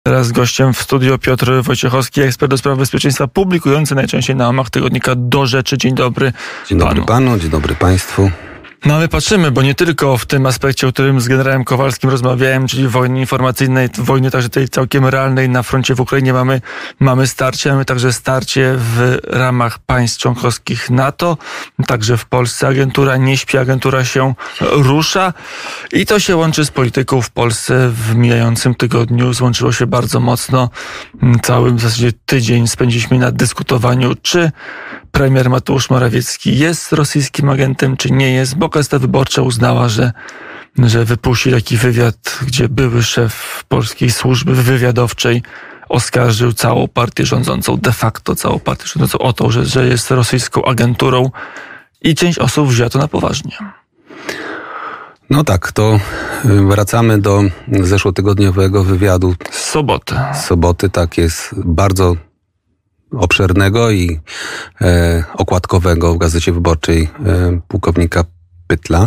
Teraz gościem w studio Piotr Wojciechowski, ekspert do spraw bezpieczeństwa, publikujący najczęściej na łamach tygodnika Do Rzeczy. Dzień dobry. Dzień dobry panu, dzień dobry państwu. No ale patrzymy, bo nie tylko w tym aspekcie, o którym z generałem Kowalskim rozmawiałem, czyli wojny informacyjnej, wojny także tej całkiem realnej na froncie w Ukrainie mamy starcie, mamy także starcie w ramach państw członkowskich NATO, także w Polsce agentura nie śpi, agentura się rusza i to się łączy z polityką w Polsce. W mijającym tygodniu złączyło się bardzo mocno. Cały w zasadzie tydzień spędziliśmy na dyskutowaniu, czy premier Mateusz Morawiecki jest rosyjskim agentem, czy nie jest, bo Gazeta Wyborcza uznała, że wypuści taki wywiad, gdzie były szef polskiej służby wywiadowczej oskarżył całą partię rządzącą, de facto całą partię rządzącą o to, że jest rosyjską agenturą i część osób wzięła to na poważnie. No tak, to wracamy do zeszłotygodniowego wywiadu. Z soboty, tak jest, bardzo obszernego i okładkowego w Gazecie Wyborczej pułkownika Pytla,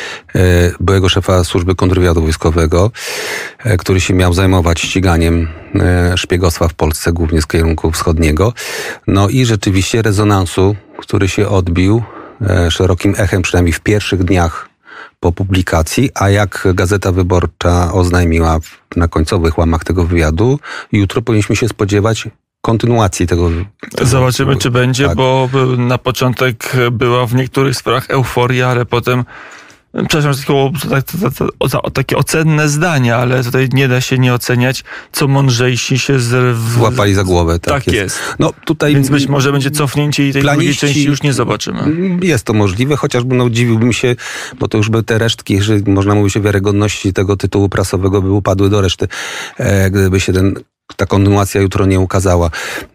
byłego szefa służby kontrwywiadu wojskowego, który się miał zajmować ściganiem szpiegostwa w Polsce, głównie z kierunku wschodniego. No i rzeczywiście rezonansu, który się odbił szerokim echem, przynajmniej w pierwszych dniach po publikacji, a jak Gazeta Wyborcza oznajmiła na końcowych łamach tego wywiadu, jutro powinniśmy się spodziewać kontynuacji tego. Zobaczymy, czy będzie, tak. Bo na początek była w niektórych sprawach euforia, ale potem, przepraszam za takie ocenne zdania, ale tutaj nie da się nie oceniać, co mądrzejsi się złapali za głowę. Tak jest. No, tutaj więc być może będzie cofnięcie i tej drugiej części już nie zobaczymy. Jest to możliwe, chociażby dziwiłbym się, bo to już były te resztki, jeżeli można mówić o wiarygodności tego tytułu prasowego, by upadły do reszty, gdyby się ta kontynuacja jutro nie ukazała.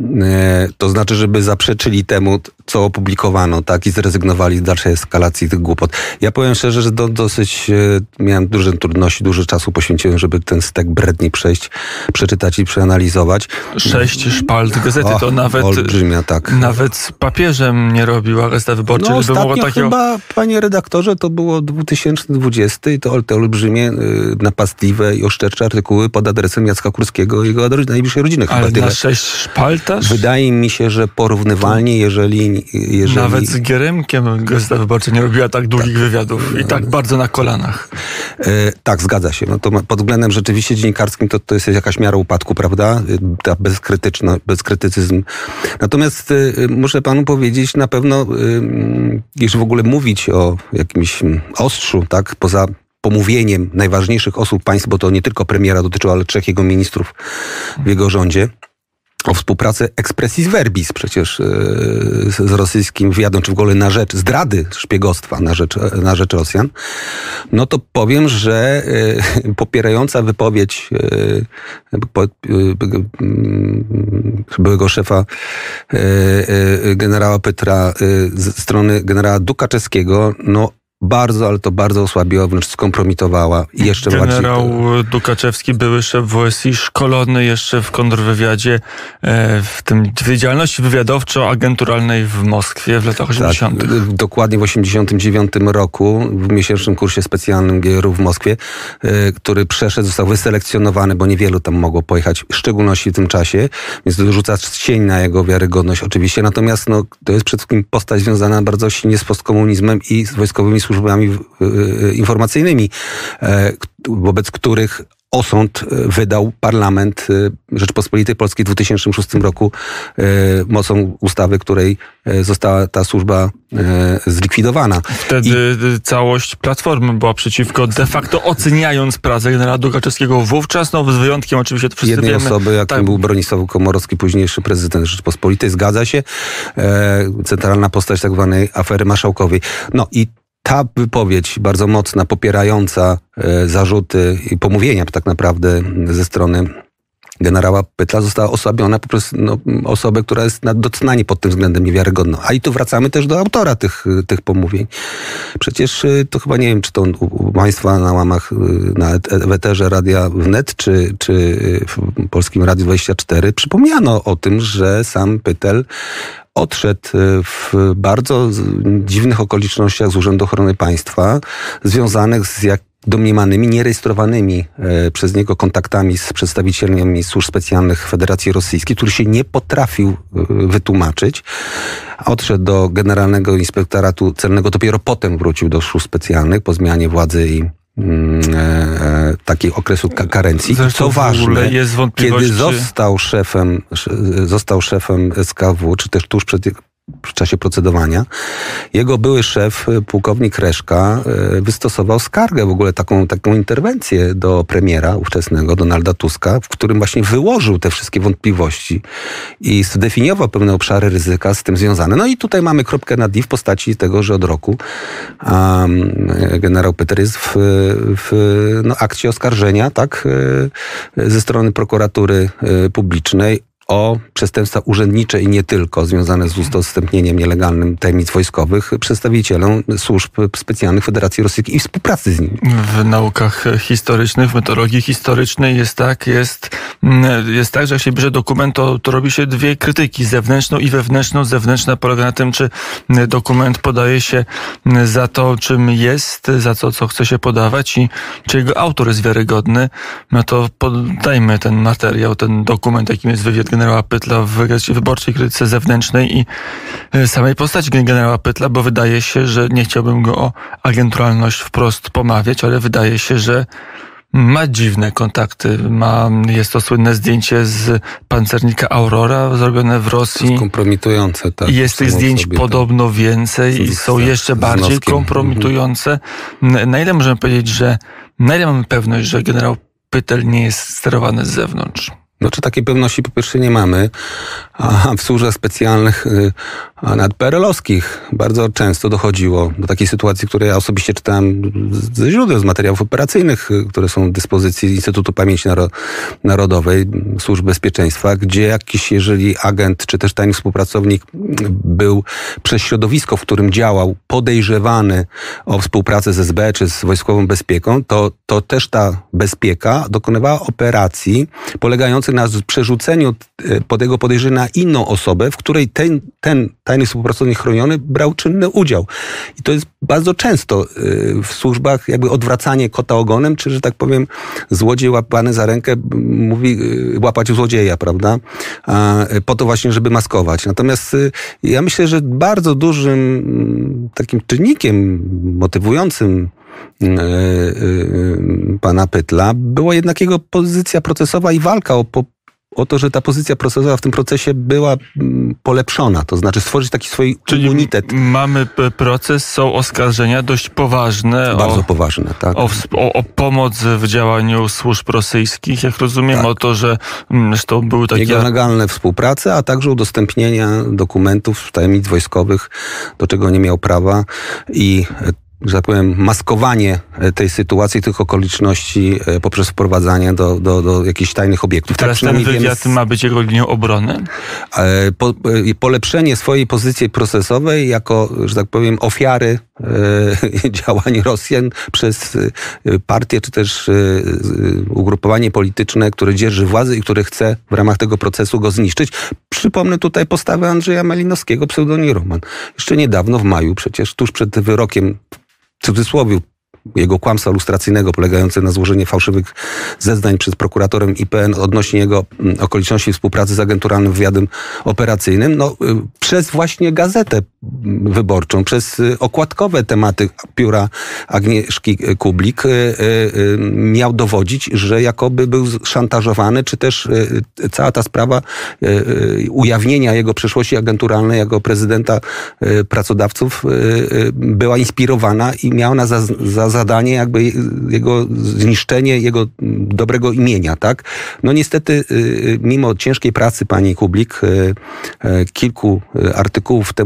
To znaczy, żeby zaprzeczyli temu, co opublikowano, tak, i zrezygnowali z dalszej eskalacji tych głupot. Ja powiem szczerze, że dosyć miałem duże trudności, dużo czasu poświęciłem, żeby ten stek bredni przeczytać i przeanalizować. 6 szpalt gazety, to nawet olbrzymia, tak. Nawet z papieżem nie robiła Gazeta Wyborcza. No ostatnio chyba, panie redaktorze, to było 2020 i to te olbrzymie, napastliwe i oszczercze artykuły pod adresem Jacka Kurskiego i jego najbliższej rodziny. Ale chyba na 6 szpaltaż? Wydaje mi się, że porównywalnie, jeżeli... Nawet z Gierymkiem Gazeta Wyborcza nie robiła tak długich wywiadów i tak bardzo na kolanach. Tak, zgadza się. No to pod względem rzeczywiście dziennikarskim to jest jakaś miara upadku, prawda? Ta bezkrytycyzm. Natomiast muszę panu powiedzieć, na pewno, jeśli w ogóle mówić o jakimś ostrzu, tak, poza pomówieniem najważniejszych osób państw, bo to nie tylko premiera dotyczyło, ale 3 jego ministrów w jego rządzie, o współpracę expressis verbis przecież z rosyjskim wywiadem, czy w ogóle na rzecz zdrady szpiegostwa na rzecz Rosjan, no to powiem, że popierająca wypowiedź byłego szefa generała Pytra ze strony generała Dukaczewskiego, no bardzo, ale to bardzo osłabiła, wręcz skompromitowała. I jeszcze Generał Dukaczewski, były szef WSI, szkolony jeszcze w kontrwywiadzie, w tym działalności wywiadowczo-agenturalnej w Moskwie w latach 80. Tak, dokładnie w 89 roku, w miesięcznym kursie specjalnym GRU w Moskwie, który został wyselekcjonowany, bo niewielu tam mogło pojechać, w szczególności w tym czasie, więc to rzuca cień na jego wiarygodność oczywiście. Natomiast to jest przede wszystkim postać związana bardzo silnie z postkomunizmem i z wojskowymi służbami informacyjnymi, wobec których osąd wydał parlament Rzeczpospolitej Polskiej w 2006 roku mocą ustawy, której została ta służba zlikwidowana. Wtedy całość Platformy była przeciwko, de facto oceniając pracę generała Dukaczewskiego wówczas, z wyjątkiem oczywiście, to wszyscy jednej wiemy. osoby, jakim był Bronisław Komorowski, późniejszy prezydent Rzeczpospolitej, zgadza się. Centralna postać tak zwanej afery marszałkowej. No i ta wypowiedź bardzo mocna, popierająca zarzuty i pomówienia tak naprawdę ze strony generała Pytla została osłabiona poprzez osobę, która jest docenanie pod tym względem niewiarygodną. A i tu wracamy też do autora tych pomówień. Przecież to chyba nie wiem, czy to u państwa na łamach, w eterze Radia Wnet, czy w Polskim Radiu 24 przypomniano o tym, że sam Pytel odszedł w bardzo dziwnych okolicznościach z Urzędu Ochrony Państwa, związanych z domniemanymi, nierejestrowanymi przez niego kontaktami z przedstawicielami służb specjalnych Federacji Rosyjskiej, który się nie potrafił wytłumaczyć. Odszedł do Generalnego Inspektoratu Celnego, dopiero potem wrócił do służb specjalnych po zmianie władzy i takiej okresu karencji. Zresztą co ważne, jest kiedy został szefem SKW, czy też tuż w czasie procedowania, jego były szef, pułkownik Reszka, wystosował skargę, w ogóle taką interwencję do premiera ówczesnego, Donalda Tuska, w którym właśnie wyłożył te wszystkie wątpliwości i zdefiniował pewne obszary ryzyka z tym związane. No i tutaj mamy kropkę nad i w postaci tego, że od roku generał Pytler jest w akcie oskarżenia, tak, ze strony prokuratury publicznej o przestępstwa urzędnicze i nie tylko, związane z udostępnieniem nielegalnym tajemnic wojskowych przedstawicielom służb specjalnych Federacji Rosyjskiej i współpracy z nimi. W naukach historycznych, w metodologii historycznej jest tak, że jak się bierze dokument, to robi się dwie krytyki, zewnętrzną i wewnętrzną. Zewnętrzna polega na tym, czy dokument podaje się za to, czym jest, za to, co chce się podawać i czy jego autor jest wiarygodny. No to podajmy ten materiał, ten dokument, jakim jest wywiad generała Pytla w wyborczej krytyce zewnętrznej i samej postaci generała Pytla, bo wydaje się, że nie chciałbym go o agenturalność wprost pomawiać, ale wydaje się, że ma dziwne kontakty. Jest to słynne zdjęcie z pancernika Aurora zrobione w Rosji. Kompromitujące, tak. Jest tych zdjęć podobno więcej i są jeszcze bardziej kompromitujące. Na ile możemy powiedzieć, na ile mamy pewność, że generał Pytel nie jest sterowany z zewnątrz? Znaczy takiej pewności po pierwsze nie mamy, a w służbach specjalnych nawet PRL-owskich bardzo często dochodziło do takiej sytuacji, której ja osobiście czytałem ze źródeł, z materiałów operacyjnych, które są w dyspozycji Instytutu Pamięci Narodowej, Służb Bezpieczeństwa, gdzie jeżeli agent czy też tajny współpracownik był przez środowisko, w którym działał, podejrzewany o współpracę z SB czy z wojskową bezpieką, to też ta bezpieka dokonywała operacji polegających na przerzuceniu pod jego podejrzenia na inną osobę, w której ten tajny współpracownik chroniony brał czynny udział. I to jest bardzo często w służbach jakby odwracanie kota ogonem, czy, że tak powiem, złodziej łapany za rękę mówi łapać złodzieja, prawda? Po to właśnie, żeby maskować. Natomiast ja myślę, że bardzo dużym takim czynnikiem motywującym pana Pytla była jednak jego pozycja procesowa i walka o to, że ta pozycja procesowa w tym procesie była polepszona, to znaczy stworzyć taki swój immunitet. Mamy proces, są oskarżenia dość poważne. Bardzo poważne, tak. O pomoc w działaniu służb rosyjskich, jak rozumiem, tak. O to, że zresztą były takie... Jego legalne współprace, a także udostępnienia dokumentów, tajemnic wojskowych, do czego nie miał prawa i że tak powiem, maskowanie tej sytuacji, tych okoliczności poprzez wprowadzanie do jakichś tajnych obiektów. Teraz tak, ten wywiad ma być jego linią obrony? Polepszenie swojej pozycji procesowej jako, że tak powiem, ofiary działań Rosjan przez partię, czy też ugrupowanie polityczne, które dzierży władzę i które chce w ramach tego procesu go zniszczyć. Przypomnę tutaj postawę Andrzeja Malinowskiego, pseudonim Roman. Jeszcze niedawno, w maju przecież, tuż przed wyrokiem, w cudzysłowie, jego kłamstwa lustracyjnego polegające na złożeniu fałszywych zeznań przez prokuratorem IPN odnośnie jego okoliczności współpracy z agenturalnym wywiadem operacyjnym, przez właśnie Gazetę Wyborczą, przez okładkowe tematy pióra Agnieszki Kublik miał dowodzić, że jakoby był szantażowany, czy też cała ta sprawa ujawnienia jego przeszłości agenturalnej jako prezydenta pracodawców była inspirowana i miała na zadanie jakby jego zniszczenie, jego dobrego imienia, tak? No niestety, mimo ciężkiej pracy pani Kublik, kilku artykułów temu poświęconych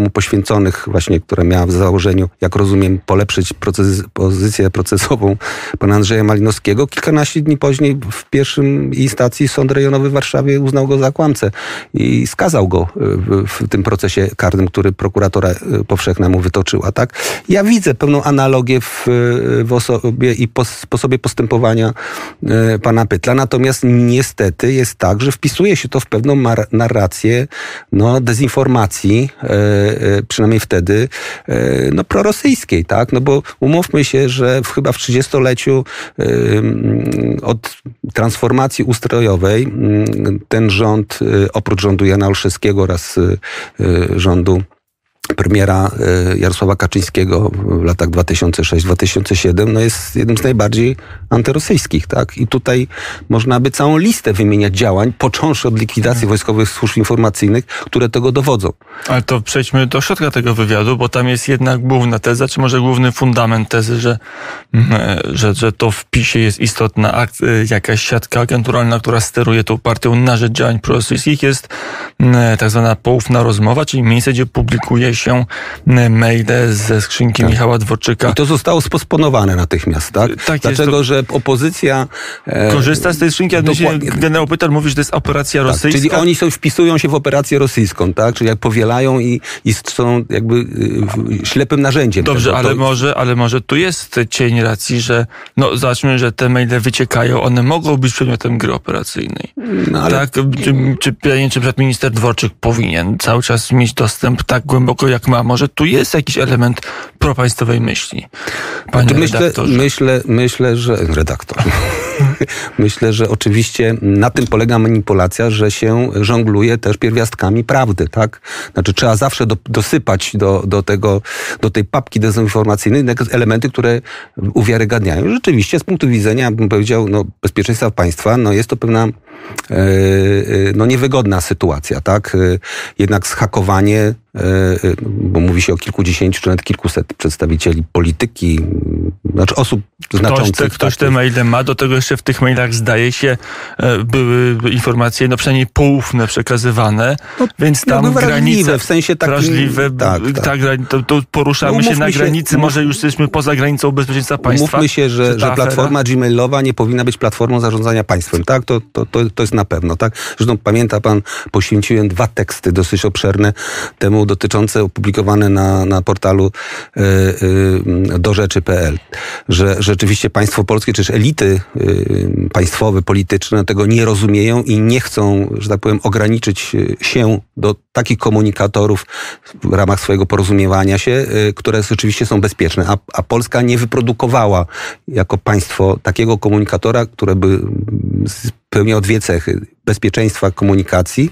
poświęconych właśnie, która miała w założeniu, jak rozumiem, polepszyć pozycję procesową pana Andrzeja Malinowskiego. Kilkanaście dni później w pierwszej instancji Sąd Rejonowy w Warszawie uznał go za kłamcę i skazał go w tym procesie karnym, który prokuratora powszechna mu wytoczyła. Tak? Ja widzę pewną analogię w osobie i sposobie postępowania pana Pytla. Natomiast niestety jest tak, że wpisuje się to w pewną narrację dezinformacji, przynajmniej wtedy, prorosyjskiej, tak? No bo umówmy się, że chyba w 30-leciu od transformacji ustrojowej ten rząd, oprócz rządu Jana Olszewskiego oraz rządu premiera Jarosława Kaczyńskiego w latach 2006-2007 jest jednym z najbardziej antyrosyjskich, tak? I tutaj można by całą listę wymieniać działań, począwszy od likwidacji wojskowych służb informacyjnych, które tego dowodzą. Ale to przejdźmy do środka tego wywiadu, bo tam jest jednak główna teza, czy może główny fundament tezy, że to w PiS-ie jest istotna jakaś siatka agenturalna, która steruje tą partią na rzecz działań prorosyjskich. Jest tak zwana poufna rozmowa, czyli miejsce, gdzie publikuje się maile ze skrzynki Michała Dworczyka. I to zostało sposponowane natychmiast, tak? Dlaczego, że opozycja korzysta z tej skrzynki, a generał Pytel mówi, że to jest operacja rosyjska. Czyli oni wpisują się w operację rosyjską, tak? Czyli jak powielają i są jakby ślepym narzędziem. Dobrze, ale może tu jest cień racji, że zobaczmy, że te maile wyciekają, one mogą być przedmiotem gry operacyjnej. Tak? Czy minister Dworczyk powinien cały czas mieć dostęp tak głęboko, jak ma? Może tu jest jakiś element propaństwowej myśli, panie redaktorze? Myślę, że redaktor. Myślę, że oczywiście na tym polega manipulacja, że się żongluje też pierwiastkami prawdy, tak? Znaczy trzeba zawsze dosypać do tej papki dezinformacyjnej elementy, które uwiarygadniają. Rzeczywiście z punktu widzenia, bym powiedział, bezpieczeństwa państwa, jest to pewna niewygodna sytuacja, tak? Jednak zhakowanie, bo mówi się o kilkudziesięciu czy nawet kilkuset przedstawicieli polityki, znaczy osób znaczących. Ktoś te maile ma, do tego jeszcze w tych mailach zdaje się były informacje przynajmniej poufne przekazywane, więc tam granice w sensie takim, wrażliwe, to poruszamy się na granicy, może już jesteśmy poza granicą bezpieczeństwa państwa. Mówmy się, że platforma gmailowa nie powinna być platformą zarządzania państwem, tak? To jest na pewno, tak? Zresztą pamięta pan, poświęciłem 2 teksty dosyć obszerne temu dotyczące, opublikowane na portalu dorzeczy.pl, że rzeczywiście państwo polskie, czy też elity państwowe, polityczne tego nie rozumieją i nie chcą, że tak powiem, ograniczyć się do takich komunikatorów w ramach swojego porozumiewania się, które rzeczywiście są bezpieczne. A Polska nie wyprodukowała jako państwo takiego komunikatora, które by spełniał 2 cechy. Bezpieczeństwa komunikacji,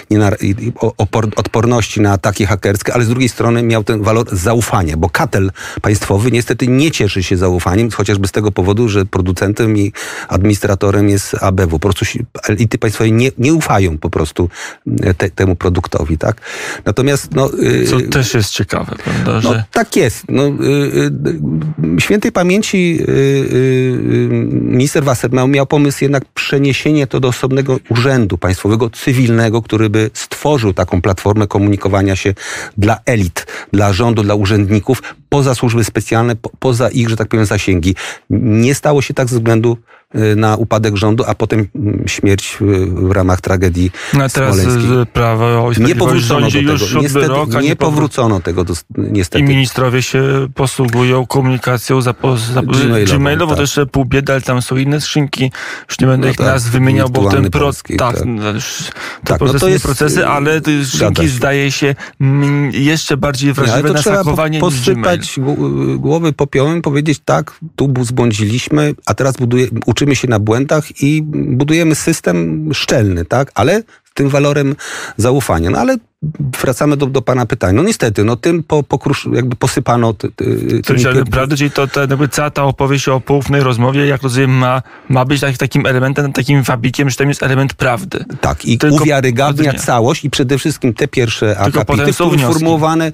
odporności na ataki hakerskie, ale z drugiej strony miał ten walor zaufania, bo katel państwowy niestety nie cieszy się zaufaniem, chociażby z tego powodu, że producentem i administratorem jest ABW. Po prostu elity państwowe nie ufają po prostu temu produktowi, tak? Natomiast co też jest ciekawe, prawda? Że... tak jest. Świętej pamięci minister Wassermann miał pomysł jednak przeniesienie to do osobnego urzędu państwowego, cywilnego, który by stworzył taką platformę komunikowania się dla elit, dla rządu, dla urzędników, poza służby specjalne, poza ich, że tak powiem, zasięgi. Nie stało się tak ze względu na upadek rządu, a potem śmierć w ramach tragedii smoleńskiej. Prawo i nie powrócono do tego. Niestety, nie powrócono tego niestety. I ministrowie się posługują komunikacją gmailową, to jeszcze pół biedy, ale tam są inne skrzynki. Już nie będę ich nazw wymieniał, bo ten procesy, ale te skrzynki zdaje się jeszcze bardziej wrażliwe na hakowanie niż Gmail. Posypać głowy popiołem, powiedzieć tak, tu zbłądziliśmy, a teraz uczymy się na błędach i budujemy system szczelny, tak? Ale z tym walorem zaufania. Ale wracamy do pana pytania. Niestety, tym jakby posypano... Prawda, czyli cała ta opowieść o poufnej rozmowie, jak rozumiem, ma być takim elementem, takim wabikiem, że tam jest element prawdy. Tak, i uwiarygadnia całość i przede wszystkim te pierwsze akapity, które formułowane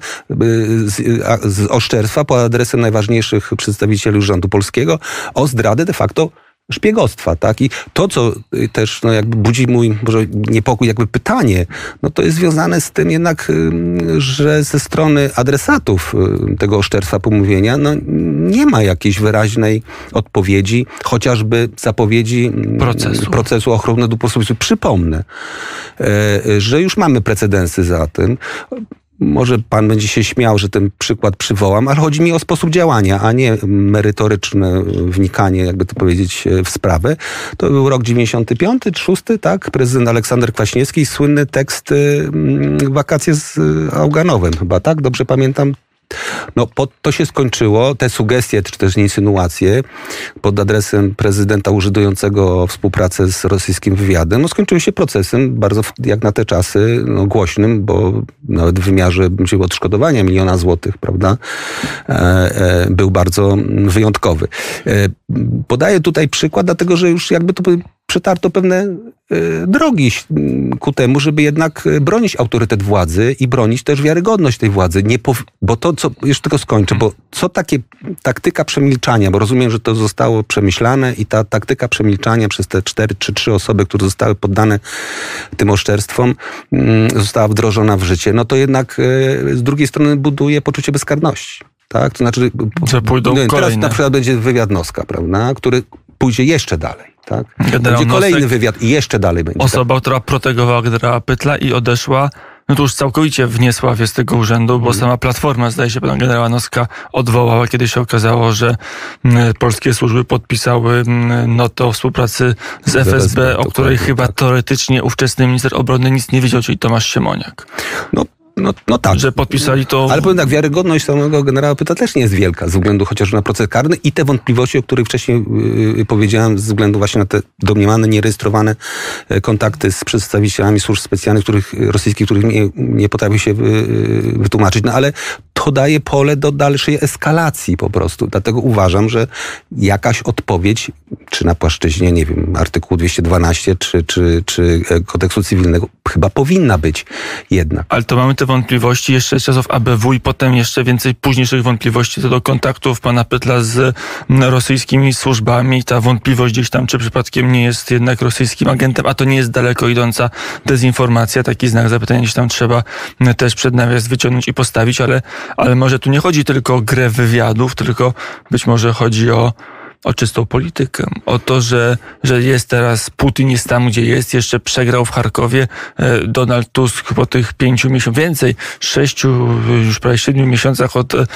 z oszczerstwa pod adresem najważniejszych przedstawicieli rządu polskiego o zdradę de facto szpiegostwa, tak? I to, co też jakby budzi mój może niepokój, jakby pytanie, no to jest związane z tym jednak, że ze strony adresatów tego oszczerstwa pomówienia, no nie ma jakiejś wyraźnej odpowiedzi, chociażby zapowiedzi procesu ochrony dóbr osobistych. Przypomnę, że już mamy precedensy za tym. Może pan będzie się śmiał, że ten przykład przywołam, ale chodzi mi o sposób działania, a nie merytoryczne wnikanie, jakby to powiedzieć, w sprawę. To był rok 95, 6, tak? Prezydent Aleksander Kwaśniewski, słynny tekst Wakacje z Auganowem chyba, tak? Dobrze pamiętam? No, to się skończyło, te sugestie, czy też insynuacje pod adresem prezydenta użydującego współpracę z rosyjskim wywiadem, no skończyły się procesem bardzo, jak na te czasy, no, głośnym, bo nawet w wymiarze odszkodowania 1 miliona złotych, prawda, był bardzo wyjątkowy. Podaję tutaj przykład, dlatego, że już jakby to przetarto pewne drogi ku temu, żeby jednak bronić autorytet władzy i bronić też wiarygodność tej władzy. Bo to, co, już tylko skończę, bo co takie taktyka przemilczania, bo rozumiem, że to zostało przemyślane i ta taktyka przemilczania przez te 4 czy 3 osoby, które zostały poddane tym oszczerstwom, została wdrożona w życie, no to jednak z drugiej strony buduje poczucie bezkarności. Tak? To znaczy, że pójdą teraz kolejne. na przykład będzie wywiad Noska, prawda, który pójdzie jeszcze dalej. Tak? Generał Będzie kolejny Nosek, wywiad i jeszcze dalej będzie. osoba, która protegowała generała Pytla i odeszła, no to już całkowicie w niesławie z tego urzędu, bo sama Platforma, zdaje się, pana generała Noska odwołała, kiedy się okazało, że polskie służby podpisały notę o współpracy z FSB, o której chyba teoretycznie ówczesny minister obrony nic nie wiedział, czyli Tomasz Siemoniak. No tak. Że podpisali to... Ale powiem tak, wiarygodność samego generała Pytla też nie jest wielka, ze względu chociażby na proces karny i te wątpliwości, o których wcześniej powiedziałem, ze względu właśnie na te domniemane, nierejestrowane kontakty z przedstawicielami służb specjalnych, rosyjskich, których nie potrafi się wytłumaczyć. No ale to daje pole do dalszej eskalacji po prostu. Dlatego uważam, że jakaś odpowiedź, czy na płaszczyźnie, nie wiem, artykułu 212, czy kodeksu cywilnego, chyba powinna być jednak. Ale to mamy te wątpliwości jeszcze z czasów ABW i potem jeszcze więcej późniejszych wątpliwości co do kontaktów pana Pytla z rosyjskimi służbami. Ta wątpliwość gdzieś tam, czy przypadkiem nie jest jednak rosyjskim agentem, a to nie jest daleko idąca dezinformacja. Taki znak zapytania gdzieś tam trzeba też przed nawias wyciągnąć i postawić, ale może tu nie chodzi tylko o grę wywiadów, tylko być może chodzi o czystą politykę. O to, że jest teraz, Putin jest tam, gdzie jest, jeszcze przegrał w Charkowie. Donald Tusk po tych 5 miesiącach, więcej, 6, już prawie 7 miesiącach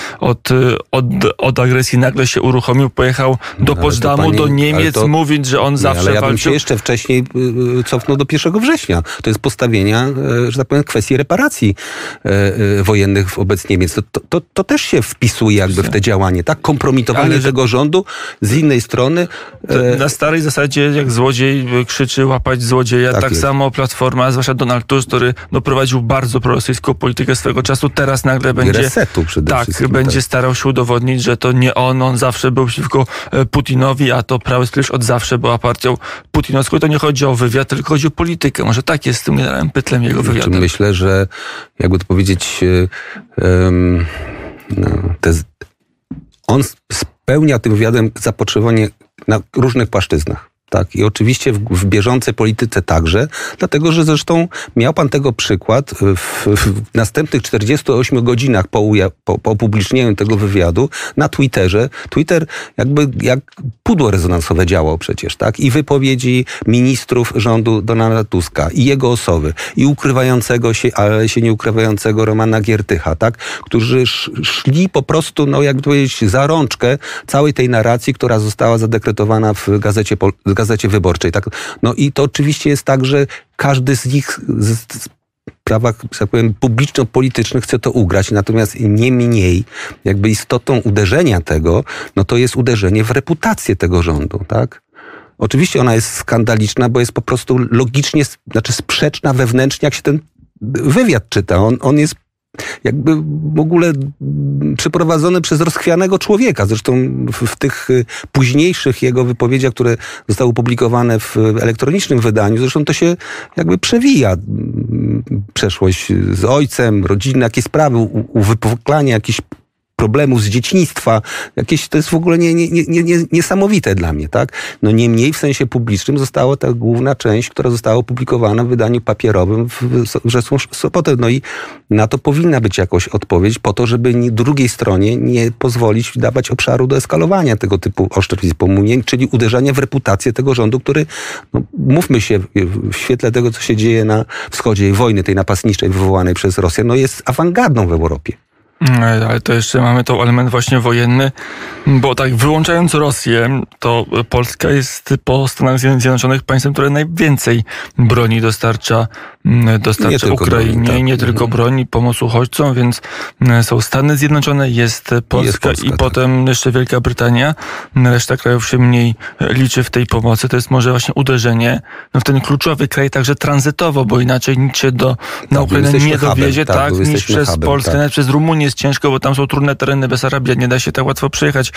od agresji nagle się uruchomił, pojechał do Potsdamu, do Niemiec, mówiąc, że on zawsze walczył. Ja bym walczył. się jeszcze wcześniej cofnął do 1 września. To jest postawienia, że tak powiem, kwestii reparacji wojennych wobec Niemiec. To też się wpisuje jakby w te działanie, tak? Kompromitowanie tego rządu z innej strony. Na starej zasadzie, jak złodziej krzyczy łapać złodzieja, tak samo Platforma, zwłaszcza Donald Tusk, który prowadził bardzo prorosyjską politykę swego czasu, teraz nagle będzie... resetu przede wszystkim. Będzie starał się udowodnić, że to nie on zawsze był przeciwko Putinowi, a to Prawo i Sprawiedliwość od zawsze była partią putinowską. To nie chodzi o wywiad, tylko chodzi o politykę. Może tak jest z tym generałem Pytlem, jego wywiadem. Myślę, że jakby to powiedzieć, on spełnia tym wywiadem zapotrzebowanie na różnych płaszczyznach. Tak? I oczywiście w bieżącej polityce także, dlatego że zresztą miał pan tego przykład w następnych 48 godzinach po opublicznieniu tego wywiadu na Twitterze. Twitter jakby jak pudło rezonansowe działał przecież, tak? I wypowiedzi ministrów rządu Donalda Tuska i jego osoby, i ukrywającego się, ale się nie ukrywającego Romana Giertycha, tak? Którzy szli po prostu, jakby powiedzieć, za rączkę całej tej narracji, która została zadekretowana w Gazecie Wyborczej. Tak? No i to oczywiście jest tak, że każdy z nich w sprawach, że tak powiem, publiczno-politycznych chce to ugrać, natomiast nie mniej jakby istotą uderzenia tego, no to jest uderzenie w reputację tego rządu, tak? Oczywiście ona jest skandaliczna, bo jest po prostu logicznie, sprzeczna wewnętrznie, jak się ten wywiad czyta. On jest jakby w ogóle przeprowadzony przez rozchwianego człowieka. Zresztą w tych późniejszych jego wypowiedziach, które zostały opublikowane w elektronicznym wydaniu, zresztą to się jakby przewija. Przeszłość z ojcem, rodziny, jakieś sprawy, uwypuklanie jakichś problemów z dzieciństwa. Jakieś, to jest w ogóle niesamowite dla mnie, tak? No niemniej w sensie publicznym została ta główna część, która została opublikowana w wydaniu papierowym w Wrzesław-Sopotem. No i na to powinna być jakoś odpowiedź po to, żeby drugiej stronie nie pozwolić dawać obszaru do eskalowania tego typu oszczerstw i pomówień, czyli uderzania w reputację tego rządu, który, no, mówmy się, w świetle tego, co się dzieje na wschodzie i wojny tej napastniczej wywołanej przez Rosję, no jest awangardą w Europie. Ale to jeszcze mamy to element właśnie wojenny, bo tak wyłączając Rosję, to Polska jest po Stanach Zjednoczonych państwem, które najwięcej broni dostarcza Ukrainie, broni, tak. Nie tylko broni, pomoc uchodźcom, więc są Stany Zjednoczone, jest Polska i tak. Potem jeszcze Wielka Brytania. Reszta krajów się mniej liczy w tej pomocy. To jest może właśnie uderzenie w ten kluczowy kraj, także tranzytowo, bo inaczej nic się na Ukrainę nie dowiezie, niż przez Polskę, nawet przez Rumunię jest ciężko, bo tam są trudne tereny, Besarabia, nie da się tak łatwo przejechać,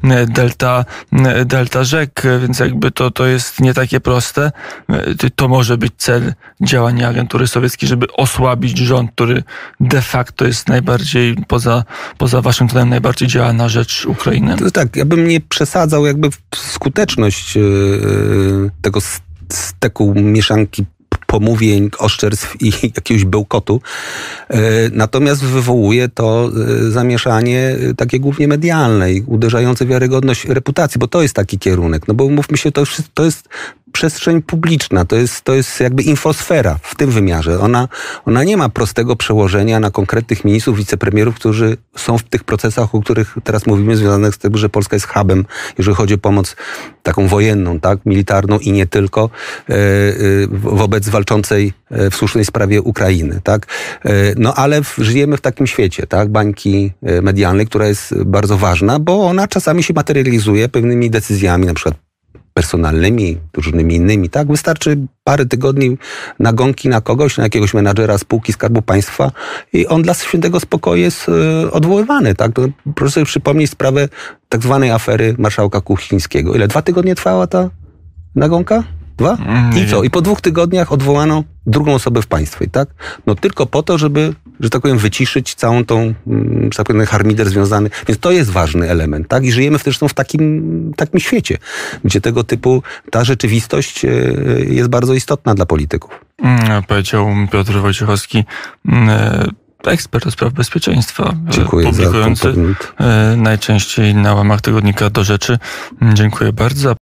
delta rzek, więc jakby to jest nie takie proste. To może być cel działania agentury sowieckiej, żeby osłabić rząd, który de facto jest najbardziej, poza Waszyngtonem, najbardziej działa na rzecz Ukrainy. To tak, ja bym nie przesadzał jakby w skuteczność tego steku mieszanki pomówień, oszczerstw i jakiegoś bełkotu. Natomiast wywołuje to zamieszanie takie głównie medialne i uderzające w wiarygodność reputacji, bo to jest taki kierunek. No bo mówmy się, to jest przestrzeń publiczna, to jest jakby infosfera w tym wymiarze. Ona nie ma prostego przełożenia na konkretnych ministrów, wicepremierów, którzy są w tych procesach, o których teraz mówimy, związanych z tym, że Polska jest hubem, jeżeli chodzi o pomoc taką wojenną, tak, militarną i nie tylko, wobec walczącej w słusznej sprawie Ukrainy, tak. No ale żyjemy w takim świecie, tak, bańki medialnej, która jest bardzo ważna, bo ona czasami się materializuje pewnymi decyzjami, na przykład personalnymi, różnymi innymi, tak? Wystarczy parę tygodni nagonki na kogoś, na jakiegoś menadżera spółki Skarbu Państwa i on dla świętego spokoju jest odwoływany, tak? To proszę sobie przypomnieć sprawę tak zwanej afery marszałka Kuchcińskiego. Ile? 2 tygodnie trwała ta nagonka? 2? I co? I po 2 tygodniach odwołano drugą osobę w państwie, tak? No tylko po to, żeby, że tak powiem, wyciszyć całą tą, że tak powiem, harmider związany. Więc to jest ważny element, tak? I żyjemy zresztą w takim świecie, gdzie tego typu ta rzeczywistość jest bardzo istotna dla polityków. Powiedział Piotr Wojciechowski, ekspert do spraw bezpieczeństwa. Dziękuję publikujący najczęściej na łamach tygodnika Do Rzeczy. Dziękuję bardzo.